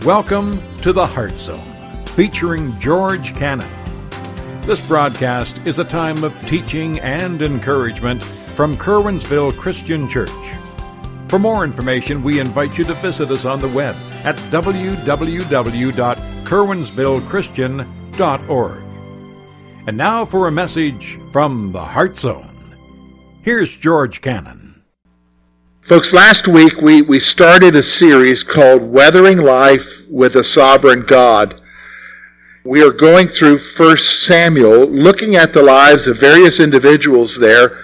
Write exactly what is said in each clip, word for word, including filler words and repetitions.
Welcome to the Heart Zone, featuring George Cannon. This broadcast is a time of teaching and encouragement from Curwensville Christian Church. For more information, we invite you to visit us on the web at w w w dot curwensville christian dot org. And now for a message from the Heart Zone. Here's George Cannon. Folks, last week we, we started a series called Weathering Life with a Sovereign God. We are going through First Samuel, looking at the lives of various individuals there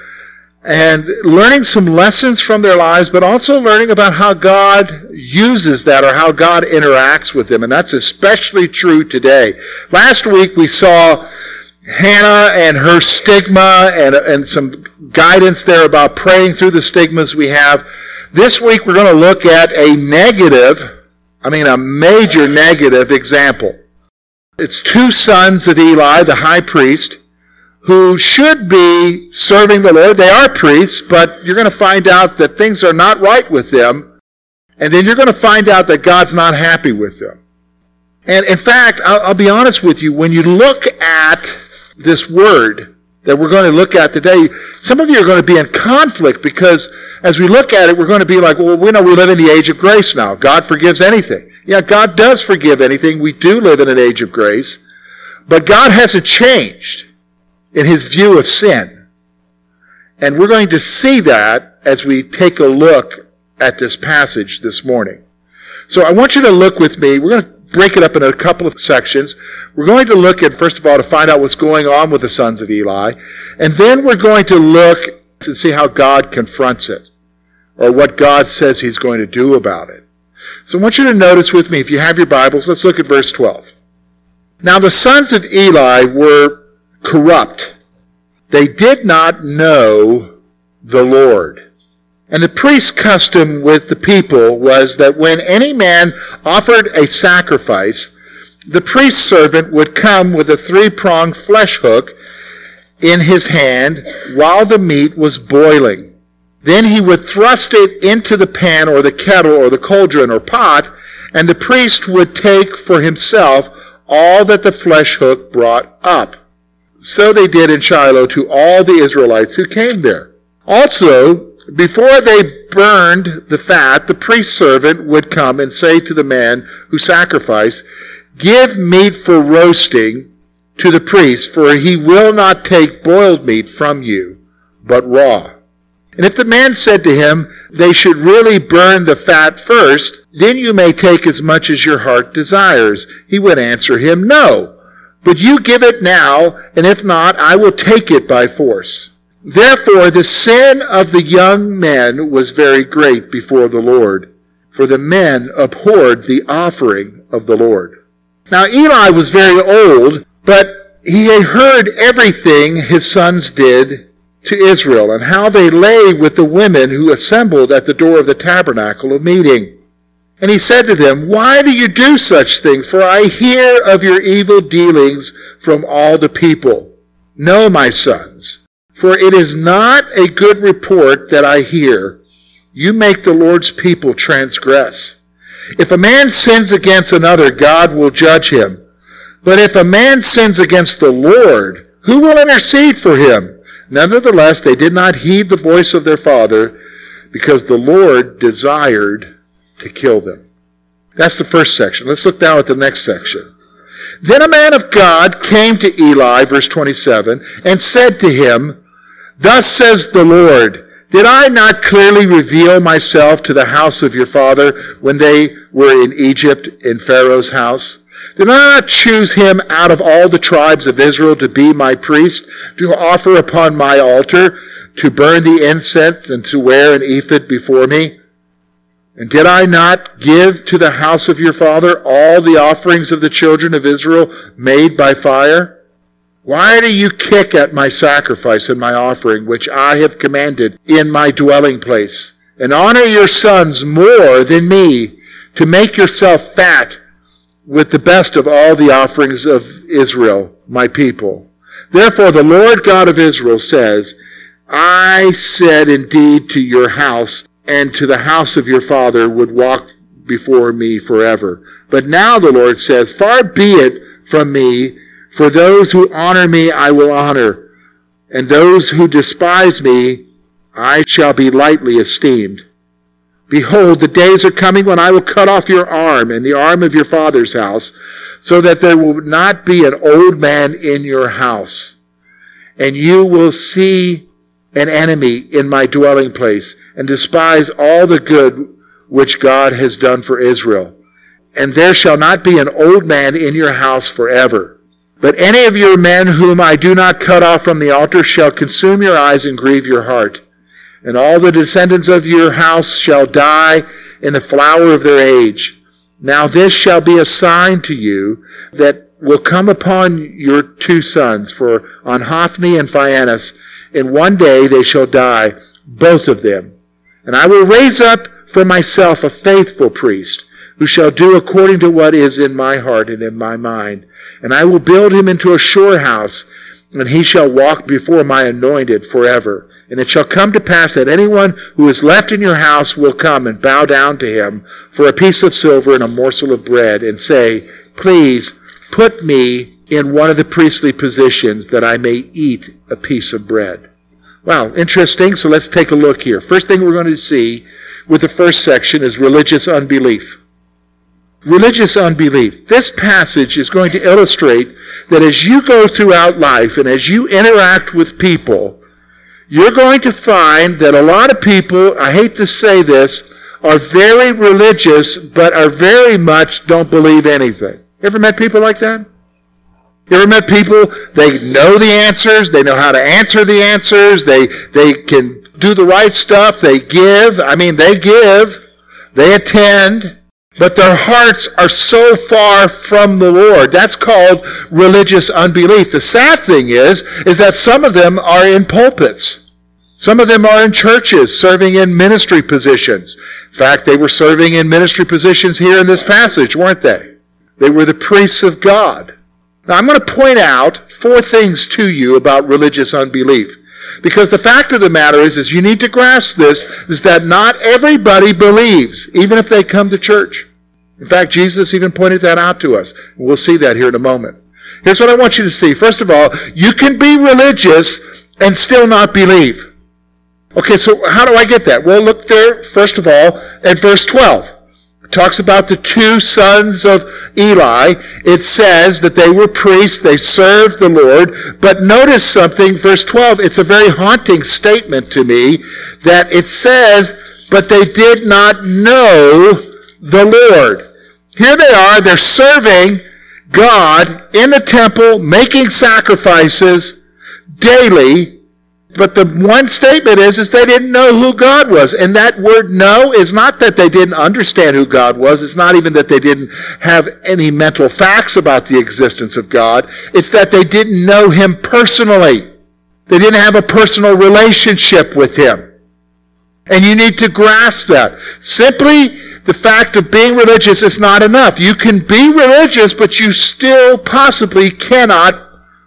and learning some lessons from their lives, but also learning about how God uses that or how God interacts with them. And that's especially true today. Last week we saw Hannah and her stigma and, and some guidance there about praying through the stigmas we have. This week we're going to look at a negative, I mean a major negative example. It's two sons of Eli, the high priest, who should be serving the Lord. They are priests, but you're going to find out that things are not right with them. And then you're going to find out that God's not happy with them. And in fact, I'll, I'll be honest with you, when you look at this word that we're going to look at today, some of you are going to be in conflict because as we look at it, we're going to be like, well, we know we live in the age of grace now. God forgives anything. Yeah, God does forgive anything. We do live in an age of grace. But God hasn't changed in his view of sin. And we're going to see that as we take a look at this passage this morning. So I want you to look with me. We're going to break it up in a couple of sections. We're going to look at, first of all, to find out what's going on with the sons of Eli. And then we're going to look and see how God confronts it, or what God says he's going to do about it. So I want you to notice with me, if you have your Bibles, let's look at verse twelve. Now the sons of Eli were corrupt. They did not know the Lord. And the priest's custom with the people was that when any man offered a sacrifice, the priest's servant would come with a three-pronged flesh hook in his hand while the meat was boiling. Then he would thrust it into the pan or the kettle or the cauldron or pot, and the priest would take for himself all that the flesh hook brought up. So they did in Shiloh to all the Israelites who came there. Also, before they burned the fat, the priest's servant would come and say to the man who sacrificed, "Give meat for roasting to the priest, for he will not take boiled meat from you, but raw." And if the man said to him, "They should really burn the fat first, then you may take as much as your heart desires," he would answer him, "No, but you give it now, and if not, I will take it by force." Therefore the sin of the young men was very great before the Lord, for the men abhorred the offering of the Lord. Now Eli was very old, but he had heard everything his sons did to Israel, and how they lay with the women who assembled at the door of the tabernacle of meeting. And he said to them, "Why do you do such things? For I hear of your evil dealings from all the people. No, my sons, for it is not a good report that I hear. You make the Lord's people transgress. If a man sins against another, God will judge him. But if a man sins against the Lord, who will intercede for him?" Nevertheless, they did not heed the voice of their father, because the Lord desired to kill them. That's the first section. Let's look now at the next section. Then a man of God came to Eli, verse twenty-seven, and said to him, "Thus says the Lord, did I not clearly reveal myself to the house of your father when they were in Egypt in Pharaoh's house? Did I not choose him out of all the tribes of Israel to be my priest, to offer upon my altar, to burn the incense, and to wear an ephod before me? And did I not give to the house of your father all the offerings of the children of Israel made by fire? Why do you kick at my sacrifice and my offering, which I have commanded in my dwelling place, and honor your sons more than me, to make yourself fat with the best of all the offerings of Israel, my people? Therefore the Lord God of Israel says, I said indeed to your house and to the house of your father would walk before me forever. But now the Lord says, far be it from me, for those who honor me I will honor, and those who despise me I shall be lightly esteemed. Behold, the days are coming when I will cut off your arm and the arm of your father's house, so that there will not be an old man in your house. And you will see an enemy in my dwelling place, and despise all the good which God has done for Israel. And there shall not be an old man in your house forever. But any of your men whom I do not cut off from the altar shall consume your eyes and grieve your heart. And all the descendants of your house shall die in the flower of their age. Now this shall be a sign to you that will come upon your two sons, for on Hophni and Phinehas, in one day they shall die, both of them. And I will raise up for myself a faithful priest, who shall do according to what is in my heart and in my mind. And I will build him into a sure house, and he shall walk before my anointed forever. And it shall come to pass that anyone who is left in your house will come and bow down to him for a piece of silver and a morsel of bread, and say, please put me in one of the priestly positions that I may eat a piece of bread. Wow, interesting. So let's take a look here. First thing we're going to see with the first section is religious unbelief. Religious unbelief. This passage is going to illustrate that as you go throughout life and as you interact with people, you're going to find that a lot of people, I hate to say this, are very religious, but are very much don't believe anything. You ever met people like that? You ever met people, they know the answers, they know how to answer the answers, they they can do the right stuff, they give, I mean, they give, they attend, but their hearts are so far from the Lord. That's called religious unbelief. The sad thing is, is that some of them are in pulpits. Some of them are in churches, serving in ministry positions. In fact, they were serving in ministry positions here in this passage, weren't they? They were the priests of God. Now, I'm going to point out four things to you about religious unbelief. Because the fact of the matter is, is you need to grasp this, is that not everybody believes, even if they come to church. In fact, Jesus even pointed that out to us. We'll see that here in a moment. Here's what I want you to see. First of all, you can be religious and still not believe. Okay, so how do I get that? Well, look there, first of all, at verse twelve. It talks about the two sons of Eli. It says that they were priests, they served the Lord. But notice something, verse twelve, it's a very haunting statement to me, that it says, but they did not know the Lord. Here they are, they're serving God in the temple, making sacrifices daily. But the one statement is, is they didn't know who God was. And that word know is not that they didn't understand who God was. It's not even that they didn't have any mental facts about the existence of God. It's that they didn't know him personally. They didn't have a personal relationship with him. And you need to grasp that. Simply the fact of being religious is not enough. You can be religious, but you still possibly cannot,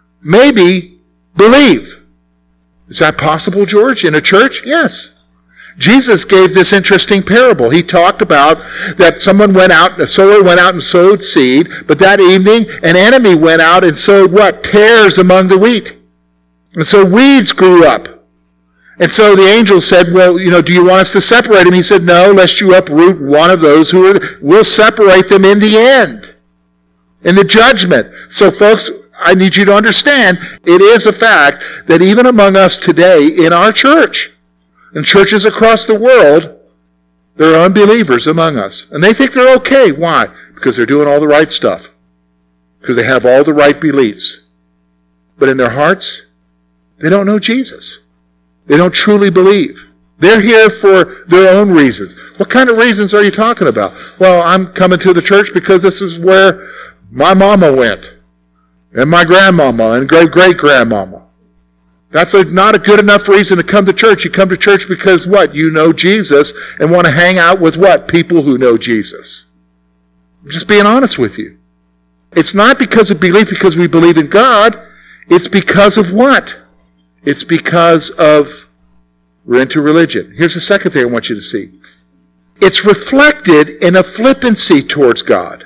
maybe, believe. Is that possible, George, in a church? Yes. Jesus gave this interesting parable. He talked about that someone went out, a sower went out and sowed seed, but that evening an enemy went out and sowed what? Tares among the wheat. And so weeds grew up. And so the angel said, well, you know, do you want us to separate them? He said, no, lest you uproot one of those who are, we'll separate them in the end, in the judgment. So folks, I need you to understand, it is a fact that even among us today in our church, in churches across the world, there are unbelievers among us. And they think they're okay. Why? Because they're doing all the right stuff. Because they have all the right beliefs. But in their hearts, they don't know Jesus. They don't truly believe. They're here for their own reasons. What kind of reasons are you talking about? Well, I'm coming to the church because this is where my mama went. And my grandmama and great-great-grandmama. That's a, not a good enough reason to come to church. You come to church because what? You know Jesus and want to hang out with what? People who know Jesus. I'm just being honest with you. It's not because of belief, because we believe in God. It's because of what? It's because of we're into religion. Here's the second thing I want you to see. it's reflected in a flippancy towards God.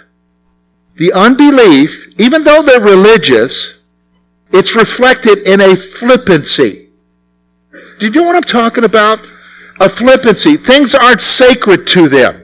The unbelief, even though they're religious, it's reflected in a flippancy. Do you know what I'm talking about? A flippancy. Things aren't sacred to them.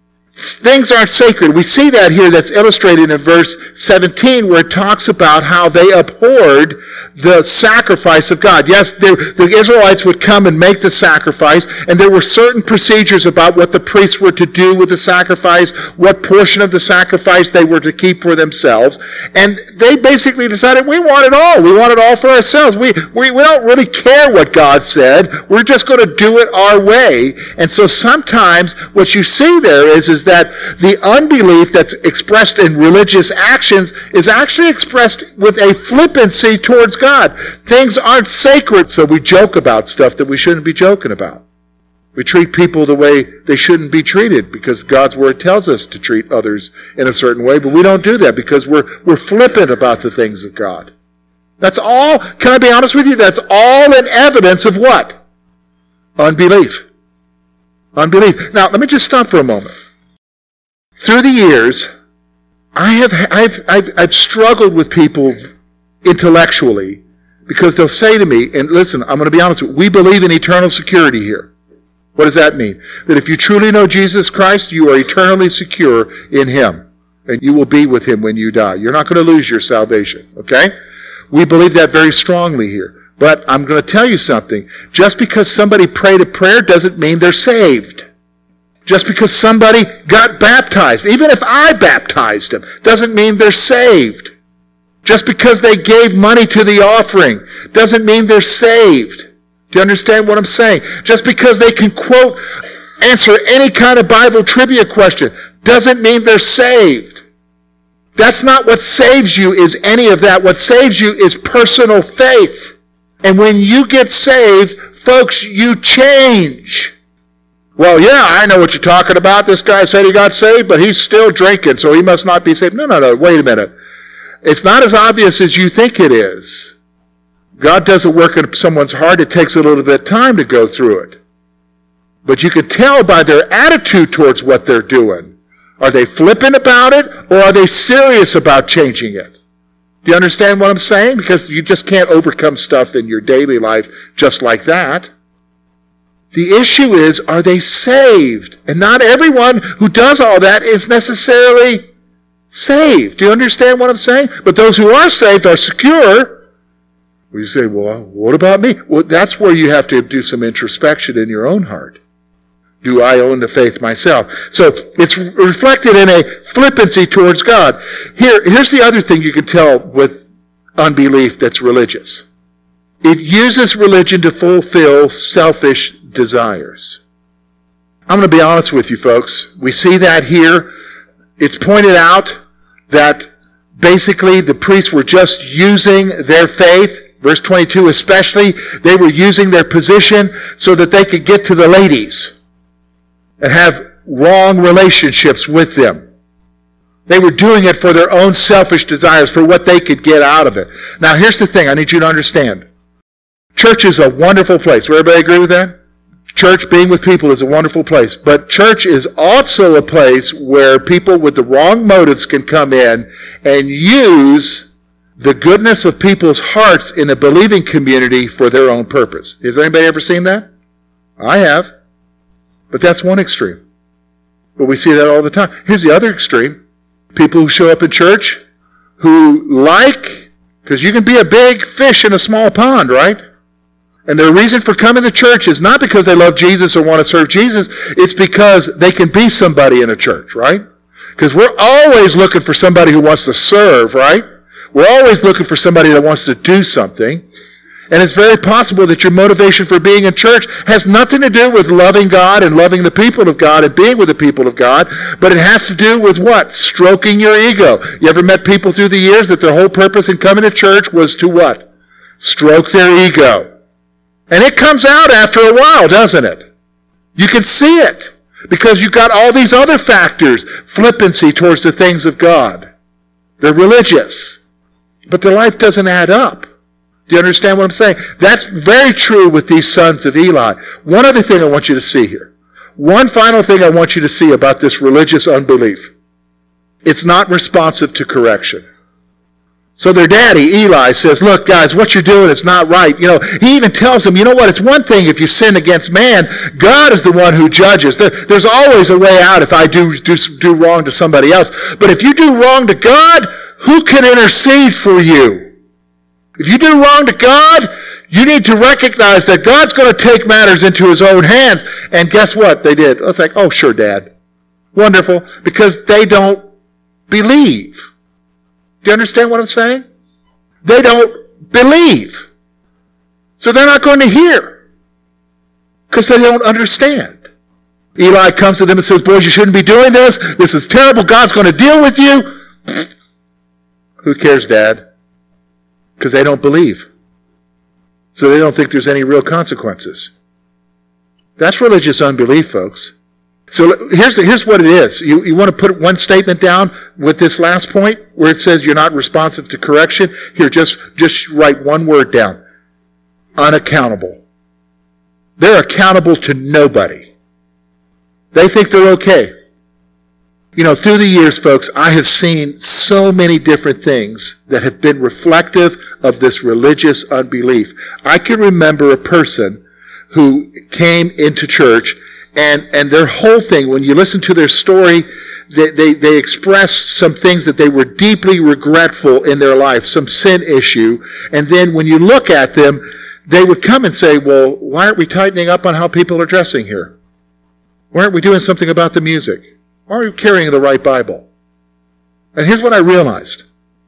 Things aren't sacred. We see that here, that's illustrated in verse seventeen, where it talks about how they abhorred the sacrifice of God. Yes, the Israelites would come and make the sacrifice, and there were certain procedures about what the priests were to do with the sacrifice, what portion of the sacrifice they were to keep for themselves. And they basically decided, we want it all. We want it all for ourselves. We, we, we don't really care what God said. We're just going to do it our way. And so sometimes what you see there is, is that the unbelief that's expressed in religious actions is actually expressed with a flippancy towards God. Things aren't sacred, so we joke about stuff that we shouldn't be joking about. We treat people the way they shouldn't be treated because God's Word tells us to treat others in a certain way, but we don't do that because we're, we're flippant about the things of God. That's all, can I be honest with you? That's all an evidence of what? Unbelief. Unbelief. Now, let me just stop for a moment. Through the years, I have I've, I've I've struggled with people intellectually because they'll say to me, and listen, I'm going to be honest with you, we believe in eternal security here. What does that mean? That if you truly know Jesus Christ, you are eternally secure in Him, and you will be with Him when you die. You're not going to lose your salvation, okay? We believe that very strongly here. But I'm going to tell you something. Just because somebody prayed a prayer doesn't mean they're saved. Just because somebody got baptized, even if I baptized them, doesn't mean they're saved. Just because they gave money to the offering doesn't mean they're saved. Do you understand what I'm saying? Just because they can quote, answer any kind of Bible trivia question doesn't mean they're saved. That's not what saves you, is any of that. What saves you is personal faith. And when you get saved, folks, you change. Well, yeah, I know what you're talking about. This guy said he got saved, but he's still drinking, so he must not be saved. No, no, no, wait a minute. It's not as obvious as you think it is. God doesn't work in someone's heart. It takes a little bit of time to go through it. But you can tell by their attitude towards what they're doing. Are they flippant about it, or are they serious about changing it? Do you understand what I'm saying? Because you just can't overcome stuff in your daily life just like that. The issue is, are they saved? And not everyone who does all that is necessarily saved. Do you understand what I'm saying? But those who are saved are secure. Well, you say, well, what about me? Well, that's where you have to do some introspection in your own heart. Do I own the faith myself? So it's reflected in a flippancy towards God. Here, here's the other thing you can tell with unbelief that's religious. It uses religion to fulfill selfish desires. I'm going to be honest with you, folks. We see that here. It's pointed out that basically the priests were just using their faith, verse twenty-two especially, they were using their position so that they could get to the ladies and have wrong relationships with them. They were doing it for their own selfish desires, for what they could get out of it. Now, here's the thing I need you to understand. Church is a wonderful place. Will everybody agree with that? Church, being with people, is a wonderful place. But church is also a place where people with the wrong motives can come in and use the goodness of people's hearts in a believing community for their own purpose. Has anybody ever seen that? I have. But that's one extreme. But we see that all the time. Here's the other extreme. People who show up in church who like, because you can be a big fish in a small pond, right? And their reason for coming to church is not because they love Jesus or want to serve Jesus. It's because they can be somebody in a church, right? Because we're always looking for somebody who wants to serve, right? We're always looking for somebody that wants to do something. And it's very possible that your motivation for being in church has nothing to do with loving God and loving the people of God and being with the people of God, but it has to do with what? Stroking your ego. You ever met people through the years that their whole purpose in coming to church was to what? Stroke their ego. And it comes out after a while, doesn't it? You can see it because you've got all these other factors, flippancy towards the things of God. They're religious, but their life doesn't add up. Do you understand what I'm saying? That's very true with these sons of Eli. One other thing I want you to see here. one final thing I want you to see about this religious unbelief. It's not responsive to correction. So their daddy, Eli, says, look, guys, what you're doing is not right. You know, he even tells them, you know what, it's one thing if you sin against man. God is the one who judges. There, there's always a way out if I do, do, do wrong to somebody else. But if you do wrong to God, who can intercede for you? If you do wrong to God, you need to recognize that God's going to take matters into his own hands. And guess what they did? It's like, oh, sure, Dad. Wonderful. Because they don't believe. Do you understand what I'm saying? They don't believe. So they're not going to hear. Because they don't understand. Eli comes to them and says, boys, you shouldn't be doing this. This is terrible. God's going to deal with you. Who cares, Dad? Because they don't believe. So they don't think there's any real consequences. That's religious unbelief, folks. So here's, here's what it is. You, you want to put one statement down with this last point where it says you're not responsive to correction? Here, just, just write one word down. Unaccountable. They're accountable to nobody. They think they're okay. You know, through the years, folks, I have seen so many different things that have been reflective of this religious unbelief. I can remember a person who came into church and, and their whole thing, when you listen to their story, they, they, they expressed some things that they were deeply regretful in their life, some sin issue. And then when you look at them, they would come and say, well, why aren't we tightening up on how people are dressing here? Why aren't we doing something about the music? Why are you carrying the right Bible? And here's what I realized.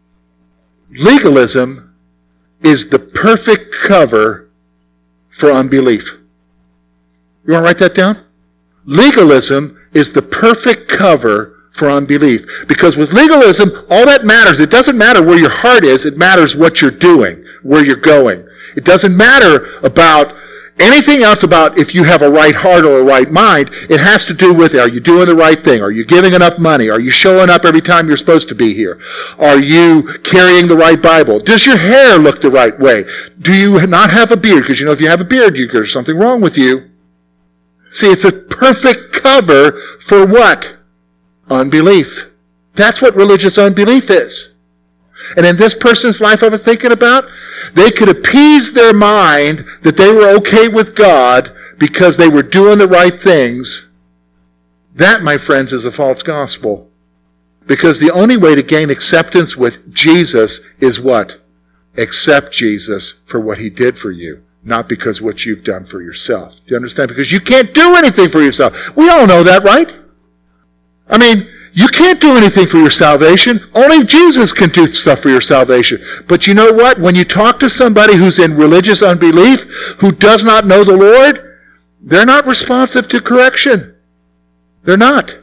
Legalism is the perfect cover for unbelief. You want to write that down? Legalism is the perfect cover for unbelief. Because with legalism, all that matters, it doesn't matter where your heart is, it matters what you're doing, where you're going. It doesn't matter about anything else about if you have a right heart or a right mind. It has to do with, are you doing the right thing? Are you giving enough money? Are you showing up every time you're supposed to be here? Are you carrying the right Bible? Does your hair look the right way? Do you not have a beard? Because you know if you have a beard, you, there's something wrong with you. See, it's a perfect cover for what? Unbelief. That's what religious unbelief is. And in this person's life I was thinking about, they could appease their mind that they were okay with God because they were doing the right things. That, my friends, is a false gospel. Because the only way to gain acceptance with Jesus is what? Accept Jesus for what he did for you, not because what you've done for yourself. Do you understand? Because you can't do anything for yourself. We all know that, right? I mean, you can't do anything for your salvation. Only Jesus can do stuff for your salvation. But you know what? When you talk to somebody who's in religious unbelief, who does not know the Lord, they're not responsive to correction. They're not.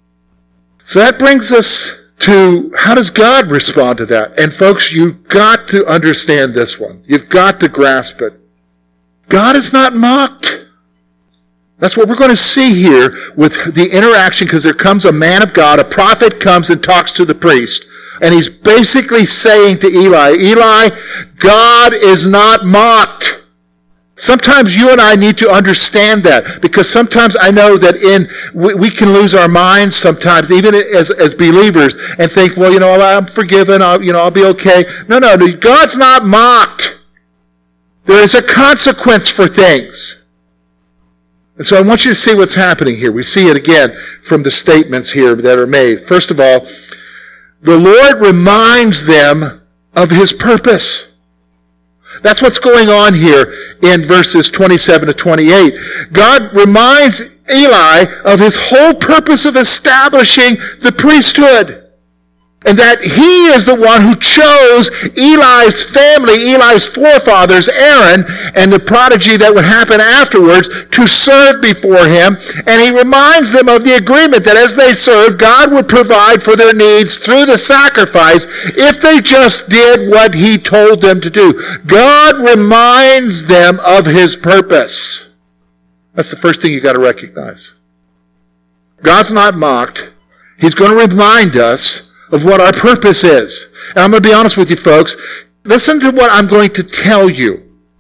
So that brings us to, how does God respond to that? And folks, you've got to understand this one. You've got to grasp it. God is not mocked. That's what we're going to see here with the interaction, because there comes a man of God, a prophet comes and talks to the priest. And he's basically saying to Eli, Eli, God is not mocked. Sometimes you and I need to understand that, because sometimes I know that in we, we can lose our minds sometimes, even as, as believers, and think, well, you know, I'm forgiven, I'll, you know, I'll be okay. No, no, no, God's not mocked. There is a consequence for things. And so I want you to see what's happening here. We see it again from the statements here that are made. First of all, the Lord reminds them of his purpose. That's what's going on here in verses twenty-seven to twenty-eight. God reminds Eli of his whole purpose of establishing the priesthood. And that he is the one who chose Eli's family, Eli's forefathers, Aaron, and the prodigy that would happen afterwards to serve before him. And he reminds them of the agreement that as they served, God would provide for their needs through the sacrifice if they just did what he told them to do. God reminds them of his purpose. That's the first thing you got to recognize. God's not mocked. He's going to remind us of what our purpose is. And I'm going to be honest with you folks. Listen to what I'm going to tell you.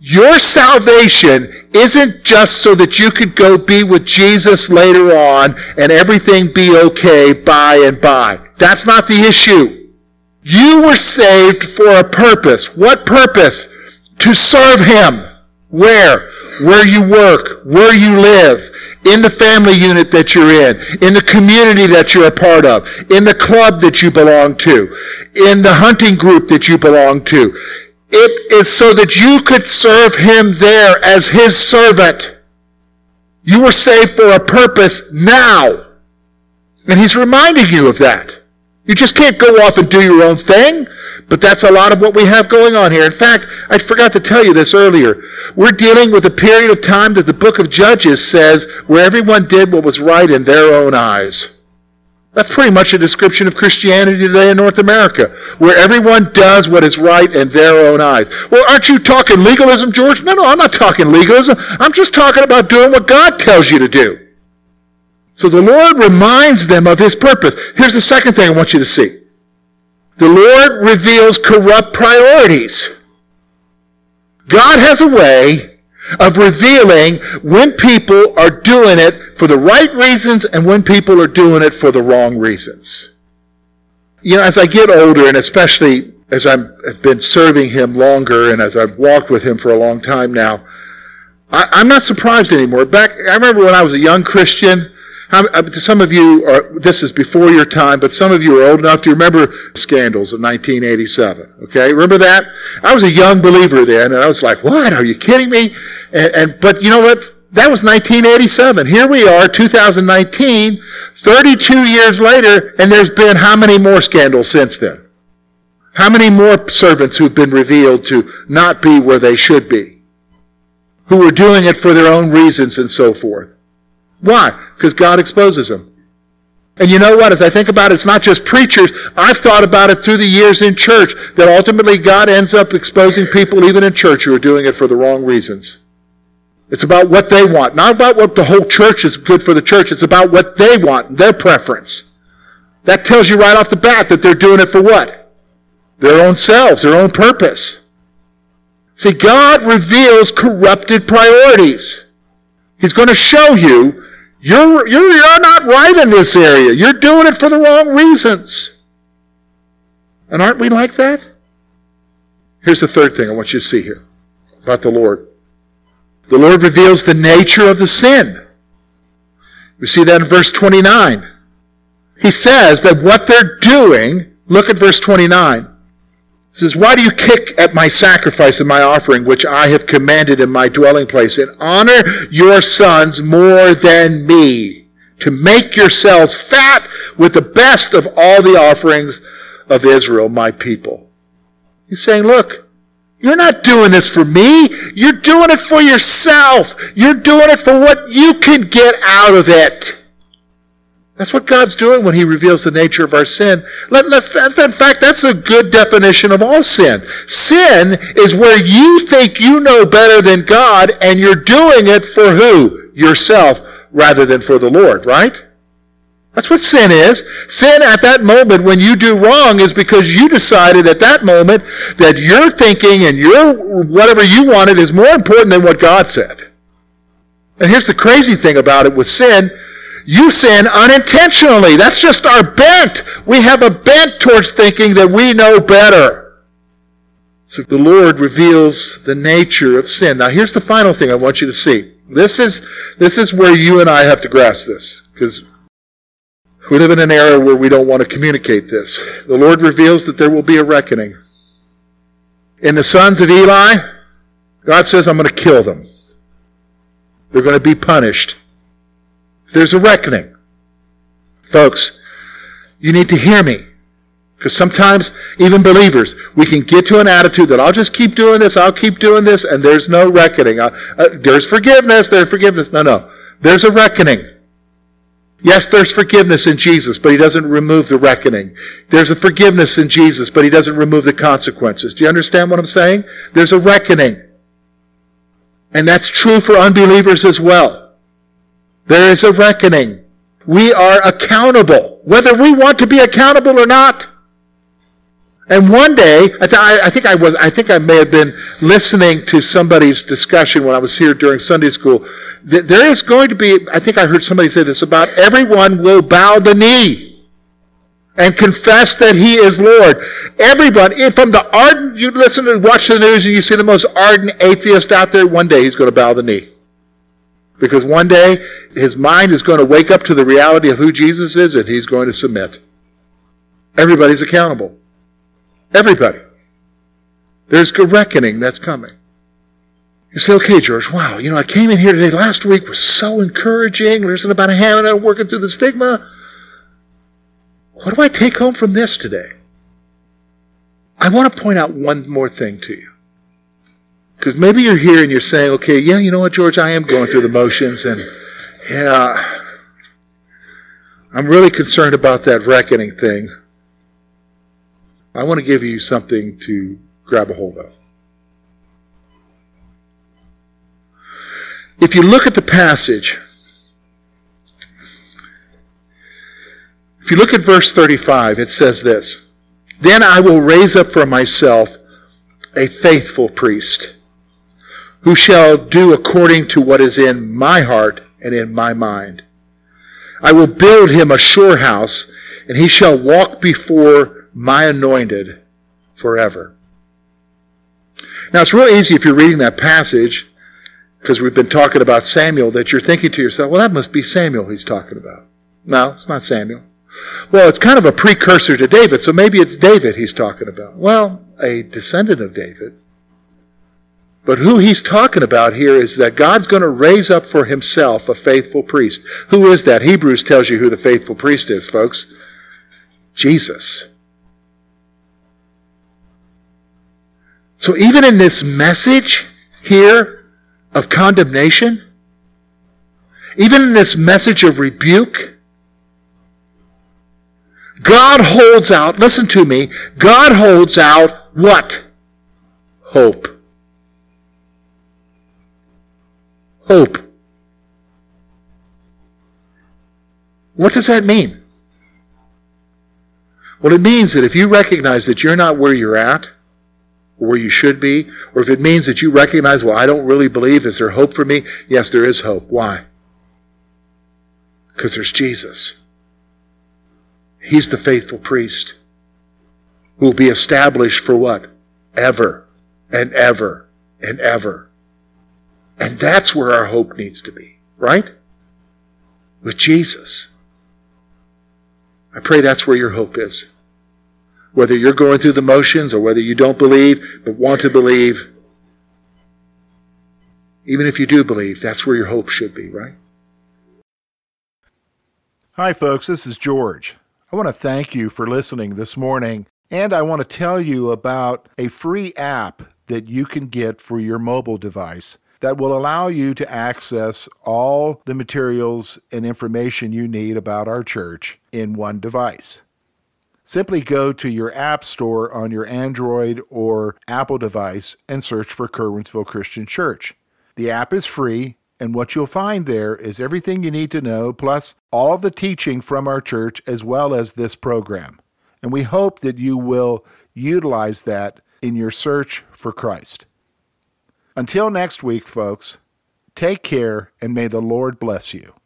Your salvation isn't just so that you could go be with Jesus later on and everything be okay by and by. That's not the issue. You were saved for a purpose. What purpose? To serve Him. Where? Where you work, where you live, in the family unit that you're in, in the community that you're a part of, in the club that you belong to, in the hunting group that you belong to. It is so that you could serve Him there as His servant. You were saved for a purpose now. And He's reminding you of that. You just can't go off and do your own thing. But that's a lot of what we have going on here. In fact, I forgot to tell you this earlier. We're dealing with a period of time that the book of Judges says where everyone did what was right in their own eyes. That's pretty much a description of Christianity today in North America, where everyone does what is right in their own eyes. Well, aren't you talking legalism, George? No, no, I'm not talking legalism. I'm just talking about doing what God tells you to do. So the Lord reminds them of His purpose. Here's the second thing I want you to see. The Lord reveals corrupt priorities. God has a way of revealing when people are doing it for the right reasons and when people are doing it for the wrong reasons. You know, as I get older, and especially as I've been serving Him longer and as I've walked with Him for a long time now, I, I'm not surprised anymore. Back, I remember when I was a young Christian. How, some of you are, this is before your time, but some of you are old enough to remember scandals of nineteen eighty-seven. Okay, remember that? I was a young believer then, and I was like, "What? Are you kidding me?" And, and but you know what? That was nineteen eighty-seven. Here we are, two thousand nineteen, thirty-two years later, and there's been how many more scandals since then? How many more servants who've been revealed to not be where they should be, who are doing it for their own reasons and so forth? Why? Because God exposes them. And you know what? As I think about it, it's not just preachers. I've thought about it through the years in church, that ultimately God ends up exposing people even in church who are doing it for the wrong reasons. It's about what they want. Not about what the whole church is good for the church. It's about what they want, their preference. That tells you right off the bat that they're doing it for what? Their own selves, their own purpose. See, God reveals corrupted priorities. He's going to show you You're, you're, you're not right in this area. You're doing it for the wrong reasons. And aren't we like that? Here's the third thing I want you to see here about the Lord. The Lord reveals the nature of the sin. We see that in verse twenty-nine. He says that what they're doing, look at verse twenty-nine. It says, "Why do you kick at my sacrifice and my offering, which I have commanded in my dwelling place, and honor your sons more than me, to make yourselves fat with the best of all the offerings of Israel, my people?" He's saying, look, you're not doing this for me. You're doing it for yourself. You're doing it for what you can get out of it. That's what God's doing when He reveals the nature of our sin. Let, let's, in fact, that's a good definition of all sin. Sin is where you think you know better than God, and you're doing it for who? Yourself, rather than for the Lord, right? That's what sin is. Sin at that moment when you do wrong is because you decided at that moment that your thinking and your whatever you wanted is more important than what God said. And here's the crazy thing about it with sin. You sin unintentionally. That's just our bent. We have a bent towards thinking that we know better. So the Lord reveals the nature of sin. Now here's the final thing I want you to see. This is, this is where you and I have to grasp this, because we live in an era where we don't want to communicate this. The Lord reveals that there will be a reckoning. In the sons of Eli, God says, I'm going to kill them. They're going to be punished. There's a reckoning. Folks, you need to hear me. Because sometimes, even believers, we can get to an attitude that I'll just keep doing this, I'll keep doing this, and there's no reckoning. Uh, uh, there's forgiveness, there's forgiveness. No, no. There's a reckoning. Yes, there's forgiveness in Jesus, but He doesn't remove the reckoning. There's a forgiveness in Jesus, but He doesn't remove the consequences. Do you understand what I'm saying? There's a reckoning. And that's true for unbelievers as well. There is a reckoning. We are accountable, whether we want to be accountable or not. And one day, I, th- I think I was, I think I may have been listening to somebody's discussion when I was here during Sunday school. That there is going to be, I think I heard somebody say this, about everyone will bow the knee and confess that he is Lord. Everyone, from the ardent, you listen to, watch the news and you see the most ardent atheist out there, one day he's going to bow the knee. Because one day his mind is going to wake up to the reality of who Jesus is and he's going to submit. Everybody's accountable. Everybody. There's a reckoning that's coming. You say, okay, George, wow, you know, I came in here today, last week was so encouraging, listening about Hannah and working through the stigma. What do I take home from this today? I want to point out one more thing to you. Because maybe you're here and you're saying, okay, yeah, you know what, George, I am going through the motions, and yeah, I'm really concerned about that reckoning thing. I want to give you something to grab a hold of. If you look at the passage, if you look at verse thirty-five, it says this, "Then I will raise up for myself a faithful priest, who shall do according to what is in my heart and in my mind. I will build him a sure house, and he shall walk before my anointed forever." Now, it's real easy if you're reading that passage, because we've been talking about Samuel, that you're thinking to yourself, well, that must be Samuel he's talking about. No, it's not Samuel. Well, it's kind of a precursor to David, so maybe it's David he's talking about. Well, a descendant of David. But who he's talking about here is that God's going to raise up for himself a faithful priest. Who is that? Hebrews tells you who the faithful priest is, folks. Jesus. So even in this message here of condemnation, even in this message of rebuke, God holds out, listen to me, God holds out what? Hope. Hope. What does that mean? Well, it means that if you recognize that you're not where you're at, or where you should be, or if it means that you recognize, well, I don't really believe, is there hope for me? Yes, there is hope. Why? Because there's Jesus. He's the faithful priest who will be established for what? Ever and ever and ever. And that's where our hope needs to be, right? With Jesus. I pray that's where your hope is. Whether you're going through the motions or whether you don't believe but want to believe, even if you do believe, that's where your hope should be, right? Hi, folks. This is George. I want to thank you for listening this morning, and I want to tell you about a free app that you can get for your mobile device that will allow you to access all the materials and information you need about our church in one device. Simply go to your app store on your Android or Apple device and search for Curwensville Christian Church. The app is free, and what you'll find there is everything you need to know, plus all the teaching from our church as well as this program. And we hope that you will utilize that in your search for Christ. Until next week, folks, take care and may the Lord bless you.